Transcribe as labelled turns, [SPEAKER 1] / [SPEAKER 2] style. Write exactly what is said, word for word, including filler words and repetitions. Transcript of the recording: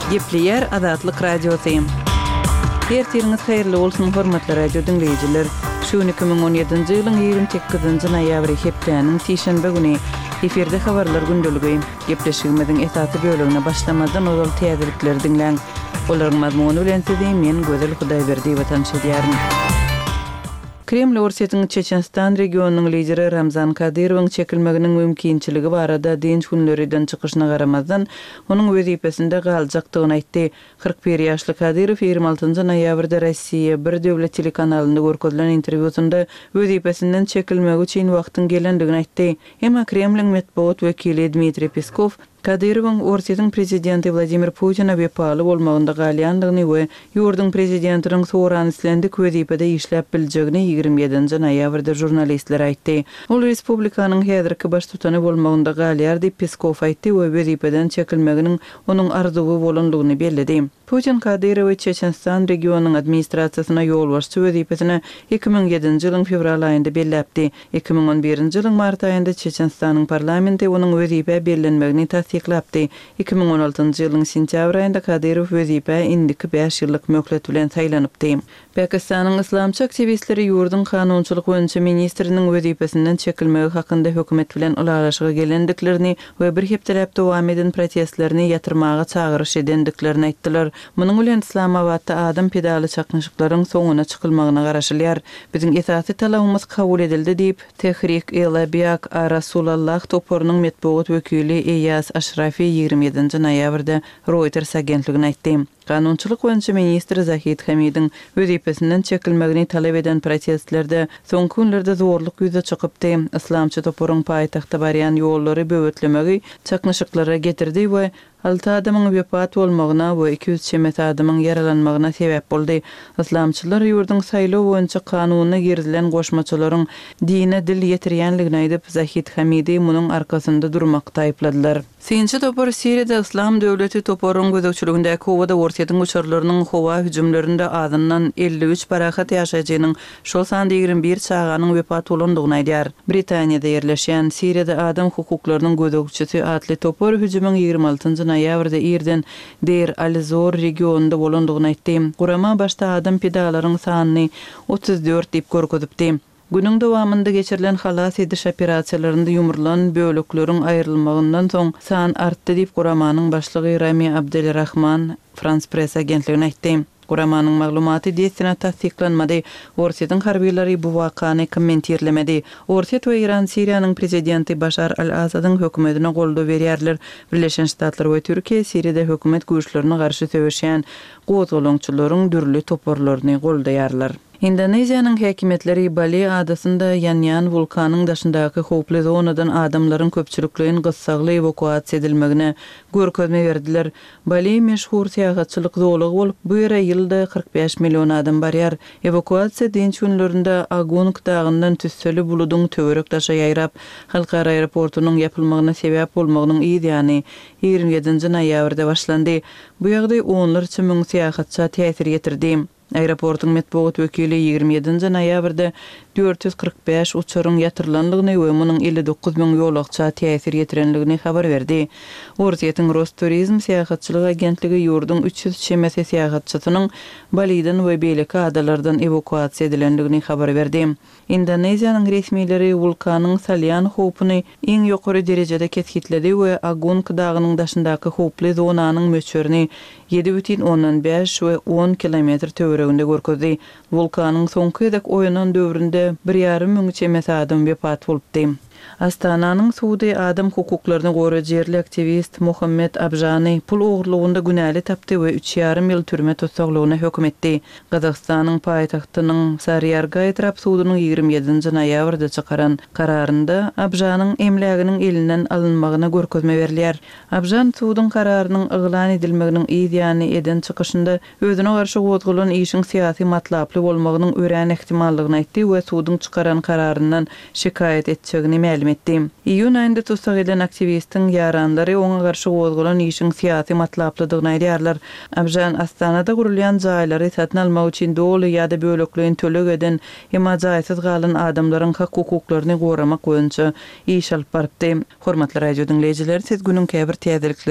[SPEAKER 1] Gepleyer Azatlyk Radiosu. Hertiriniz hayırlı olsun hormatly radio dinleyijiler. Şu iki bin on ýedinji ýylyň ýygrimi sekizinji noýabry hepdeniň Tişenbe güni eferde habarlar gündöligi gepleşigimiziň esasy bölümine başlamadan ol täzelikleri dinleň. Olaryň mazmuny bilen sizi men Gözel Hudaýberdi watan şedýärmi. Kreml Orsetiniň Çeçenstan regionunyň lideri Ramzan Kadyrowyň çekilmeginiň mümkinçiligi barada dinç günlerden çykyşyna garamazdan onuň wezipesinde galjakdygyny aýtdy. kırk bir ýaşly Kadyrow ýygrimi altynjy noýabrda Rossiýa bir döwlet telekanalynda görkezlen interwýusynda wezipesinden çekilmegi üçin wagtyň gelendigini aýtdy. Emma Kremliň medeniýet wekili Dmitri Peskov Kadyrowyň Orsetiniň prezidenti Vladimir Putina bepaly bolmagynda galýandygyny we ýurdun prezidentiniň soran islendik wezipede işläp biljegini ýygrimi ýedinji noýabrda jurnalistlere aýtdy. Ol respublikanyň häzirki baş tutany bolmagynda galýar diýip Peskov aýtdy we wezipeden çekilmeginiň onuň arzuwy bolandygyny bellidi. Putin Kadyrowy Çeçenstan regionunyň administrasiýasyna ýolbaşçy wezipesine iki bin ýedinji ýylyň fevral aýynda belläpdi. iki bin on birinji ýylyň mart aýynda Çeçenstanyň parlamenti onuň wezipe berilmegini tasdiklapdy. iki bin on altynjy ýylyň sentýabr aýynda Kadyrow wezipe indiki beş ýyllyk möhlet bilen saýlanypdy. Pakistanyň islamçy aktivistleri ýurdun kanunçylyk boýunça ministriniň wezipesinden çekilmegi hakynda hökümet bilen ulalaşyga gelendiklerini we bir hepdelep dowam eden protestlerini ýatyrmaga çagyryş edendiklerini aýtdylar. Munyň bilen Islamabadda adam pedaly çaknyşyklaryň soňuna çykylmagyna garaşylýar. Biziň esasy talabymyz kabul edildi diýip Tehrik-e-Labiak Rasulallah toporunyň medeniýet wekili Eyas Aşrafi ýygrimi ýedinji noýabrda Reuters agentligine aýtdy. Kanunçylyk boýunça ministr Zahid Hamidiň wezipesinden çekilmegini talap eden protestlerde soňky günlerde zorluk ýüze çykypdy. Islamçy toporuň paýtagtda barýan ýollary böwetlemegi çaknyşyklara getirdi we alty adamyň wepat bolmagyna we iki yüz çemet adamyň yaralanmagyna sebäp boldy. Islamçylar ýurdun saýlaw boýunça kanunyna girilen goşmaçylaryň dine dil ýetirýänligini aýdyp Zahid Hamidi munyň arkasynda durmakda aýpladylar. Sinçi topor Siriýede Islam döwleti toporuň gözegçiligindäki howada Orsetiniň uçurlarynyň howa hüjümlerinde azyndan elli üç barahat ýaşaýjynyň şol sanda ýygrimi bir çağanyň wepat bolandygyny aýdýar. Britaniýada ýerleşýän Siriýede adam hukuklarynyň gözegçisi atly topor hüjümüň ýygrimi altynjy noýabrda Irden Deir al-Zor regionunda bolandygyny aýtdy. Gurama başda adam pedalaryň sanyny otuz dört diýip görkezipdi. Günüň dowamında geçirilen halas ediş operasiýalarynda ýumurlan bölekleriň aýrylmagyndan soň san artdy diýip Guramanyň başlygy Rami Abdelrahman France Press agentligine aýtdy. Guramanyň maglumaty diýsine tasdiklanmady. Orsetiniň harbiýleri bu wakany kommentirlemedi. Orset we Iran Siriýanyň prezidenti Başar al-Asadyň hökümetine goldaw berýärler. Birleşen Ştatlar we Türkiýe Siriýede hökümet güýçlerine garşy söwüşýän gozgolonçylaryň dürli toporlaryny goldaýarlar. Indoneziýanyň häkimetleri Bali adasynda ýanýan vulkanyň daşyndaky howply zonadan adamlaryň köpçülikligiň gyssagly evakuasiýa edilmegine görkezme berdiler. Bali meşhur seýahatçylyk zowlugy bolup, bu ýere ýylda kırk beş million adam barýar. Evakuasiýa dinç günlerinde Agunk dagyndan tüsseli buludyň töwerek daşa ýaýrap, halkara aeroportunyň ýapylmagyna sebäp bolmagynyň ýygyny ýygrimi ýedinji noýabrda başlandy. Bu ýagdaý onlarça müň seýahatçy täsir ýetirdi. Aeroportuň medeniýet wekili ýygrimi ýedinji noýabrda dört yüz kırk beş uçuryň ýatyrlanlygyny we munyň elli dokuz müň ýolagça täsir ýetirenligini habar berdi. Orsetiniň Rosturizm seýahatçylyk agentligi ýurdun üç yüz çemet seýahatçysynyň Balidan we beýleki adalardan evakuasiýa edilenligini habar berdi. Indoneziýanyň resmiýetleri vulkanyň salýan howpuny iň ýokary derejede ketkitledi we Agunk dagynyň daşyndaky howply zonanyň möçürini ýedi бүтүn ondan beş we on kilometr töwereginde görkezdi. Vulkanyň soňky edek oýanan döwründe bir ýarym müň çemet adam wepat bolupdy. Astananyň Suudi adam hukuklaryny goraýan jerli aktivist Muhammed Abjany pul ogurlugynda günäli tapdy we üç ýarym ýyl türme tutsaklygyna hökm etdi. Gazagstanyň paýtagtynyň Sarýarga etrap suudynyň ýygrimi ýedinji noýabrda çykaran kararynda Abjanyň emläginiň elinden alynmagyna görkezme berilýär. Abjan suudyň kararynyň yglan edilmeginiň ýygyny eden çykyşynda özüne garşy gozgulan işiň syýasy matlaply bolmagynyň ören ihtimallygyny aýtdy we suudyň çykaran kararyndan şikayet etjegini ma'lum etdi. İýun aýynda tutsak eden aktivistiň ýaranlary oňa garşy gozgulan işiň syýasy matlaplydygyny aýdýarlar. Abjan Astanada gurulýan jaýlary satyn almak üçin doly ýa-da bölekliň tölek eden emma jaýsyz galan adamlaryň hak hukuklaryny goramak boýunça iş alyp barpdy. Hormatly radio dinleýijiler, siz günüň käbir täzelikleri